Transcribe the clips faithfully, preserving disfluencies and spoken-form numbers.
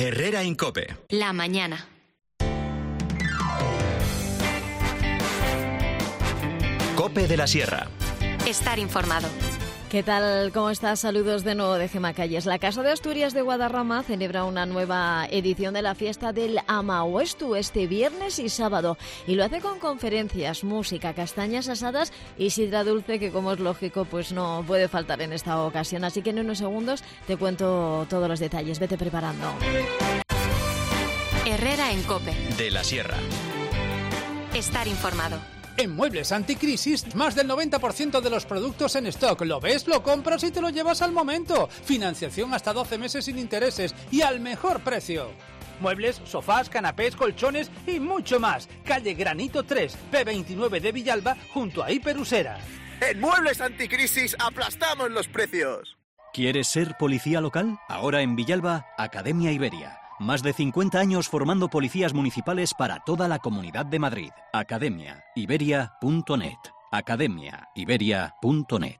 Herrera en COPE. La mañana. COPE de la Sierra. Estar informado. ¿Qué tal? ¿Cómo estás? Saludos de nuevo de Gema Calles. La Casa de Asturias de Guadarrama celebra una nueva edición de la fiesta del Amahuestu este viernes y sábado. Y lo hace con conferencias, música, castañas asadas y sidra dulce, que como es lógico, pues no puede faltar en esta ocasión. Así que en unos segundos te cuento todos los detalles. Vete preparando. Herrera en COPE. De la Sierra. Estar informado. En Muebles Anticrisis, más del noventa por ciento de los productos en stock. Lo ves, lo compras y te lo llevas al momento. Financiación hasta doce meses sin intereses y al mejor precio. Muebles, sofás, canapés, colchones y mucho más. Calle Granito tres, P veintinueve de Villalba, junto a Hiperusera. En Muebles Anticrisis aplastamos los precios. ¿Quieres ser policía local? Ahora en Villalba, Academia Iberia. Más de cincuenta años formando policías municipales para toda la Comunidad de Madrid. academia iberia punto net. academia iberia punto net.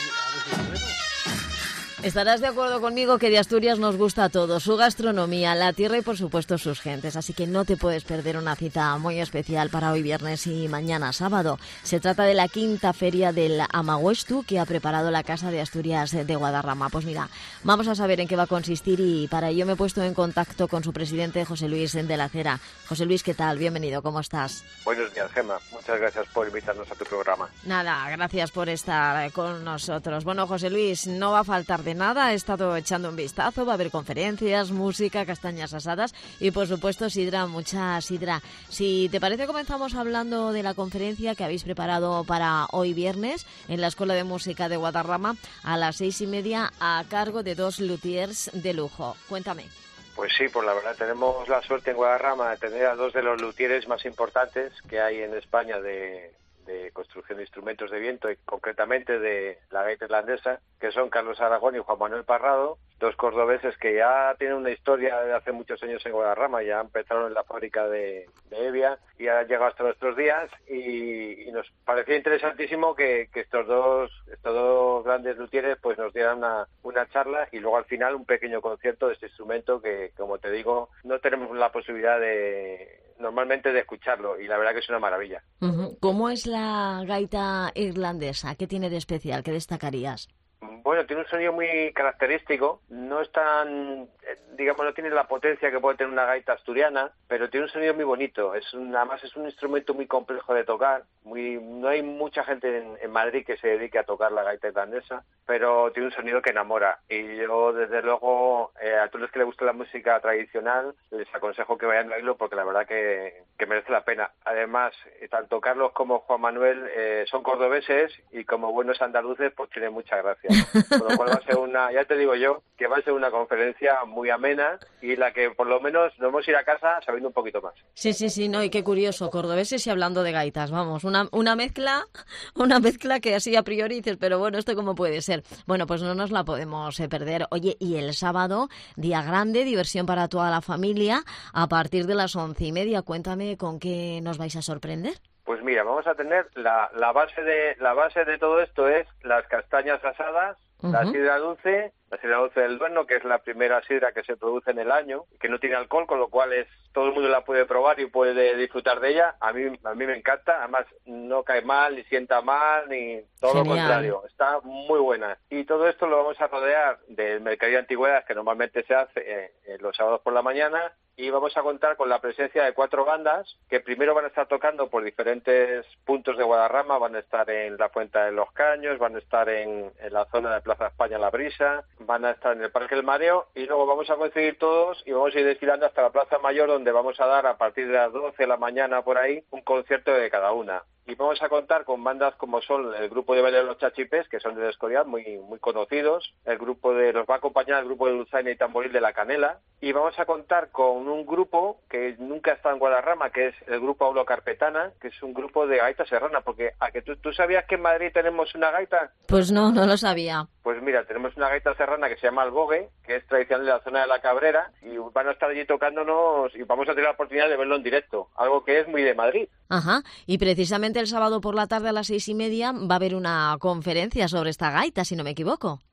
Estarás de acuerdo conmigo que de Asturias nos gusta a todos, su gastronomía, la tierra y por supuesto sus gentes, así que no te puedes perder una cita muy especial para hoy viernes y mañana sábado. Se trata de la quinta feria del Amahuestu que ha preparado la Casa de Asturias de Guadarrama. Pues mira, vamos a saber en qué va a consistir y para ello me he puesto en contacto con su presidente, José Luis de la Cera. José Luis, ¿qué tal? Bienvenido, ¿cómo estás? Buenos días, Gema. Muchas gracias por invitarnos a tu programa. Nada, gracias por estar con nosotros. Bueno, José Luis, no va a faltar de nada, he estado echando un vistazo, va a haber conferencias, música, castañas asadas y por supuesto sidra, mucha sidra. Si te parece, comenzamos hablando de la conferencia que habéis preparado para hoy viernes en la Escuela de Música de Guadarrama a las seis y media a cargo de dos luthiers de lujo. Cuéntame. Pues sí, pues la verdad tenemos la suerte en Guadarrama de tener a dos de los luthieres más importantes que hay en España de... de construcción de instrumentos de viento y concretamente de la gaita irlandesa, que son Carlos Aragón y Juan Manuel Parrado, dos cordobeses que ya tienen una historia de hace muchos años en Guadarrama, ya empezaron en la fábrica de, de Evia y han llegado hasta nuestros días y, y nos parecía interesantísimo que, que estos dos estos dos grandes luthieres pues nos dieran una, una charla y luego al final un pequeño concierto de este instrumento que, como te digo, no tenemos la posibilidad de normalmente de escucharlo y la verdad que es una maravilla. Uh-huh. ¿Cómo es la gaita irlandesa? ¿Qué tiene de especial? ¿Qué destacarías? Bueno, tiene un sonido muy característico, no es tan, digamos, no tiene la potencia que puede tener una gaita asturiana, pero tiene un sonido muy bonito, es un, además es un instrumento muy complejo de tocar, muy no hay mucha gente en, en Madrid que se dedique a tocar la gaita irlandesa, pero tiene un sonido que enamora, y yo desde luego, eh, a todos los que les gusta la música tradicional, les aconsejo que vayan a oírlo porque la verdad que, que merece la pena. Además, tanto Carlos como Juan Manuel eh, son cordobeses y como buenos andaluces, pues tienen mucha gracia. Con lo cual va a ser una, ya te digo yo, que va a ser una conferencia muy amena y la que por lo menos nos vamos a ir a casa sabiendo un poquito más. Sí, sí, sí, no, y qué curioso, cordobeses y hablando de gaitas, vamos, una, una mezcla, una mezcla que así a priori dices, pero bueno, ¿esto cómo puede ser? Bueno, pues no nos la podemos eh, perder. Oye, y el sábado, día grande, diversión para toda la familia, a partir de las once y media, cuéntame con qué nos vais a sorprender. Pues mira, vamos a tener la, la base de la base de todo esto es las castañas asadas, uh-huh. la sidra dulce, la sidra dulce del Duerno, que es la primera sidra que se produce en el año, que no tiene alcohol, con lo cual es todo el mundo la puede probar y puede disfrutar de ella. A mí a mí me encanta, además no cae mal, ni sienta mal, ni todo Genial. Lo contrario, está muy buena. Y todo esto lo vamos a rodear del mercadillo de antigüedades que normalmente se hace eh, eh, los sábados por la mañana. Y vamos a contar con la presencia de cuatro bandas que primero van a estar tocando por diferentes puntos de Guadarrama, van a estar en la Fuente de los Caños, van a estar en, en la zona de Plaza España La Brisa, van a estar en el Parque del Mareo y luego vamos a coincidir todos y vamos a ir desfilando hasta la Plaza Mayor, donde vamos a dar a partir de las doce de la mañana por ahí un concierto de cada una. Y vamos a contar con bandas como son el grupo de baile de los Chachipés, que son de Escorial, muy muy conocidos. El grupo de los va a acompañar el grupo de Dulzaina y Tamboril de La Canela. Y vamos a contar con un grupo que nunca ha estado en Guadarrama, que es el grupo Aulo Carpetana, que es un grupo de gaita serrana. Porque ¿a que tú, tú sabías que en Madrid tenemos una gaita? Pues no, no lo sabía. Pues mira, tenemos una gaita serrana que se llama El Bogue, que es tradicional de la zona de la Cabrera, y van a estar allí tocándonos y vamos a tener la oportunidad de verlo en directo, algo que es muy de Madrid. Ajá, y precisamente el sábado por la tarde a las seis y media va a haber una conferencia sobre esta gaita, si no me equivoco.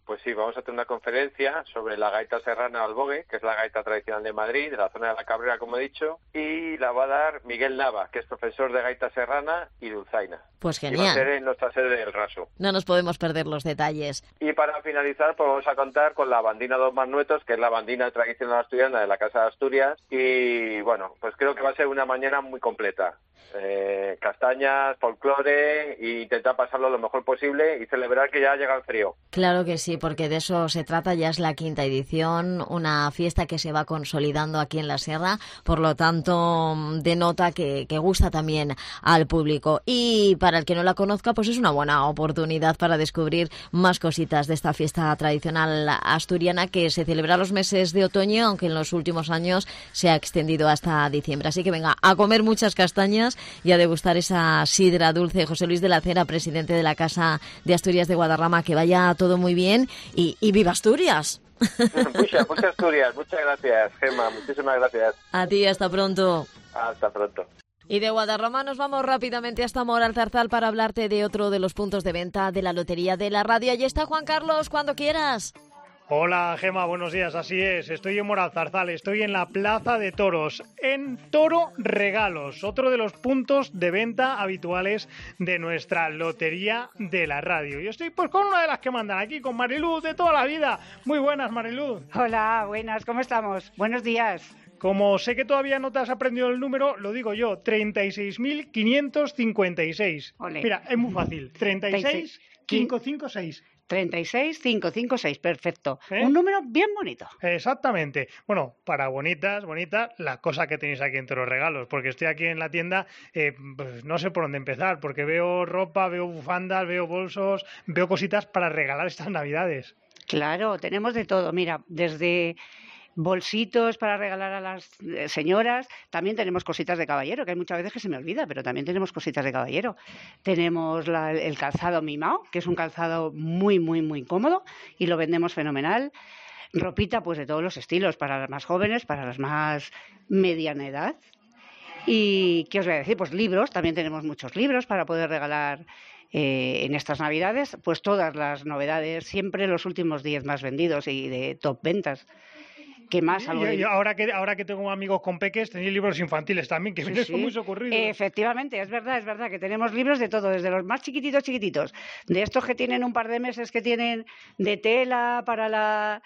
Pues sí, vamos a tener una conferencia sobre la gaita serrana albogue, que es la gaita tradicional de Madrid, de la zona de la Cabrera, como he dicho, y la va a dar Miguel Nava, que es profesor de gaita serrana y dulzaina. Pues genial. Y va a ser en nuestra sede del Raso. No nos podemos perder los detalles. Y para finalizar, pues vamos a contar con la bandina Dos Manuetos, que es la bandina tradicional asturiana de la Casa de Asturias, y bueno, pues creo que va a ser una mañana muy completa. Eh, castañas, folclore, e intentar pasarlo lo mejor posible y celebrar que ya llega el frío. Claro que sí, porque de eso se trata, ya es la quinta edición, una fiesta que se va consolidando aquí en la Sierra, por lo tanto denota que, que gusta también al público. Y para el que no la conozca, pues es una buena oportunidad para descubrir más cositas de esta fiesta tradicional asturiana que se celebra los meses de otoño, aunque en los últimos años se ha extendido hasta diciembre. Así que venga, a comer muchas castañas y a degustar esa sidra dulce. José Luis de la Cera, presidente de la Casa de Asturias de Guadarrama, que vaya todo muy bien y, y ¡viva Asturias! Muchas, muchas Asturias, muchas gracias, Gemma, muchísimas gracias. A ti, hasta pronto. Hasta pronto. Y de Guadarrama nos vamos rápidamente hasta Moralzarzal para hablarte de otro de los puntos de venta de la Lotería de la Radio. Allí está Juan Carlos, cuando quieras. Hola Gema, buenos días, así es, estoy en Moralzarzal, estoy en la Plaza de Toros, en Toro Regalos, otro de los puntos de venta habituales de nuestra Lotería de la Radio. Yo estoy pues con una de las que mandan aquí, con Mariluz de toda la vida. Muy buenas, Mariluz. Hola, buenas, ¿cómo estamos? Buenos días. Como sé que todavía no te has aprendido el número, lo digo yo, treinta y seis mil quinientos cincuenta y seis. Olé. Mira, es muy fácil, treinta y seis mil quinientos cincuenta y seis. treinta y seis mil quinientos cincuenta y seis, perfecto. ¿Eh? Un número bien bonito. Exactamente. Bueno, para bonitas, bonitas, las cosas que tenéis aquí en Toro Regalos, porque estoy aquí en la tienda, eh, pues no sé por dónde empezar, porque veo ropa, veo bufandas, veo bolsos, veo cositas para regalar estas Navidades. Claro, tenemos de todo. Mira, desde bolsitos para regalar a las señoras, también tenemos cositas de caballero, que hay muchas veces que se me olvida, pero también tenemos cositas de caballero. Tenemos la, el calzado mimao, que es un calzado muy, muy, muy cómodo y lo vendemos fenomenal. Ropita pues de todos los estilos, para las más jóvenes, para las más mediana edad. Y, ¿qué os voy a decir? Pues libros, también tenemos muchos libros para poder regalar eh, en estas Navidades, pues todas las novedades, siempre los últimos diez más vendidos y de top ventas. ¿Qué más? Algo y, de... y ahora que ahora que tengo amigos con peques, tenéis libros infantiles también, que Sí, vienen sí. muy socorridos. Efectivamente, es verdad, es verdad que tenemos libros de todo, desde los más chiquititos, chiquititos, de estos que tienen un par de meses, que tienen de tela para la,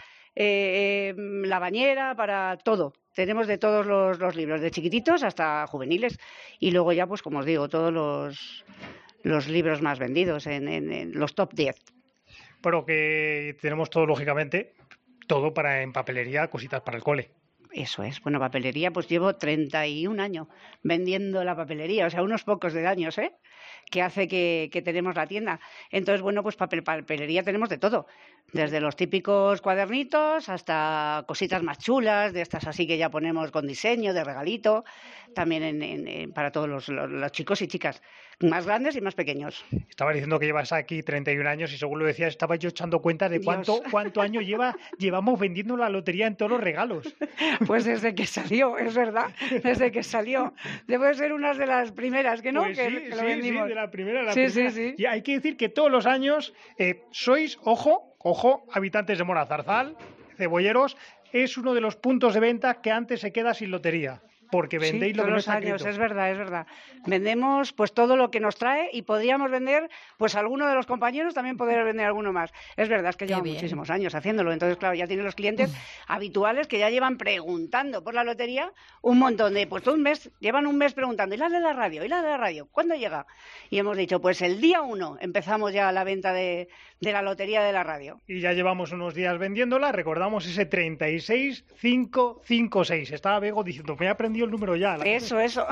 eh, la bañera, para todo. Tenemos de todos los, los libros, de chiquititos hasta juveniles. Y luego ya, pues como os digo, todos los, los libros más vendidos en, en, en los top diez. Pero que tenemos todo, lógicamente, todo para en papelería, cositas para el cole. Eso es. Bueno, papelería, pues llevo treinta y un años vendiendo la papelería, o sea, unos pocos de años, ¿eh? Que hace que, que tenemos la tienda. Entonces, bueno, pues papel, papelería tenemos de todo. Desde los típicos cuadernitos hasta cositas más chulas, de estas así que ya ponemos con diseño, de regalito, también en, en, en, para todos los, los, los chicos y chicas, más grandes y más pequeños. Estaba diciendo que llevas aquí treinta y un años y según lo decías, estaba yo echando cuentas de cuánto, cuánto año lleva, llevamos vendiendo la lotería en todos los regalos. Pues desde que salió, es verdad, desde que salió. Debe ser una de las primeras, ¿que no? Pues que, sí, que lo sí, vendimos. sí, de la primera, la sí, primera. Sí, sí. Y hay que decir que todos los años eh, sois, ojo, ojo, habitantes de Moralzarzal, cebolleros, es uno de los puntos de venta que antes se queda sin lotería. Porque vendéis sí, lo todos que no los está años, escrito. es verdad, es verdad. Vendemos pues todo lo que nos trae y podríamos vender, pues alguno de los compañeros también podría vender alguno más. Es verdad, es que llevan muchísimos años haciéndolo. Entonces, claro, ya tienen los clientes habituales que ya llevan preguntando por la lotería un montón de, pues todo un mes, llevan un mes preguntando, ¿y la de la radio? ¿Y la de la radio? ¿Cuándo llega? Y hemos dicho, pues el día uno empezamos ya la venta de, de la lotería de la radio. Y ya llevamos unos días vendiéndola, recordamos ese treinta y seis mil quinientos cincuenta y seis. Estaba Bego diciendo, me he aprendido el número ya. Eso, eso.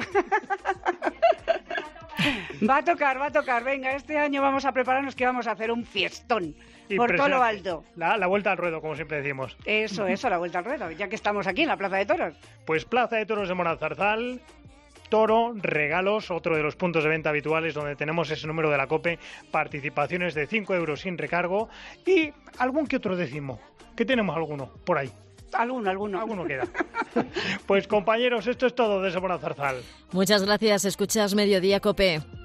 Va a tocar, va a tocar. Venga, este año vamos a prepararnos que vamos a hacer un fiestón por todo lo alto. La, la vuelta al ruedo, como siempre decimos. Eso, eso, la vuelta al ruedo, ya que estamos aquí en la Plaza de Toros. Pues Plaza de Toros de Moralzarzal, Toro, regalos, otro de los puntos de venta habituales donde tenemos ese número de la COPE, participaciones de cinco euros sin recargo y algún que otro décimo, que tenemos alguno por ahí. Alguno, alguno. Alguno queda. Pues compañeros, esto es todo desde Moralzarzal. Muchas gracias. Escuchas Mediodía COPE.